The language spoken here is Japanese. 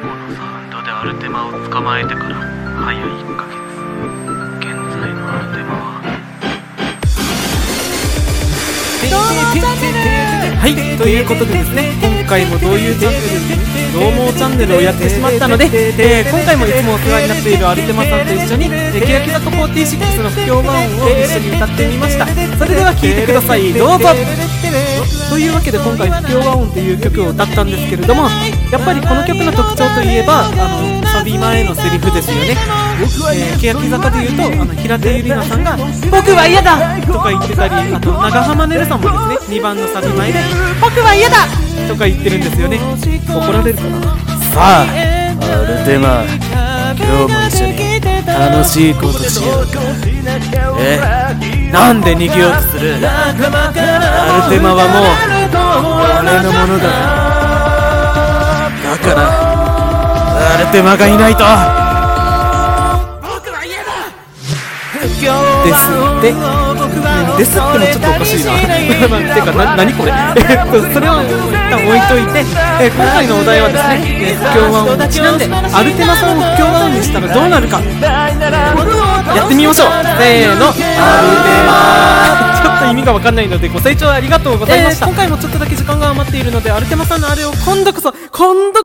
サウンドでアルテマを捕まえてから早い1ヶ月。現在のアルテマははい、ということでですね、今回もどういうチャンネル、どうもチャンネルをやってしまったので、今回もいつもお世話になっているアルテマさんと一緒に、欅坂46の不協和音を一緒に歌ってみました。それでは聴いてください、どうぞ。というわけで今回不協和音という曲を歌ったんですけれども、やっぱりこの曲の特徴といえばサビ前のセリフですよね。欅坂でいうと平手友梨奈さんが僕は嫌だとか言ってたり、あと長濱ねるさんもですね、2番のサビ前で僕は嫌だとか言ってるんですよね。怒られるかな。 さあ、アルテマ、今日も一緒に楽しいことしようか。なんで逃げようとする？アルテマはもう俺のものだ。だからアルテマがいないとですってですってもちょっとおかしいなてか何これそれを一旦置いといて、今回のお題はですね、不協和音にちなんでアルテマさんを不協和音にしたらどうなるかやってみましょう。せーの、アルテマちょっと意味が分かんないのでご清聴ありがとうございました。今回もちょっとだけ時間が余っているのでアルテマさんのあれを今度こそ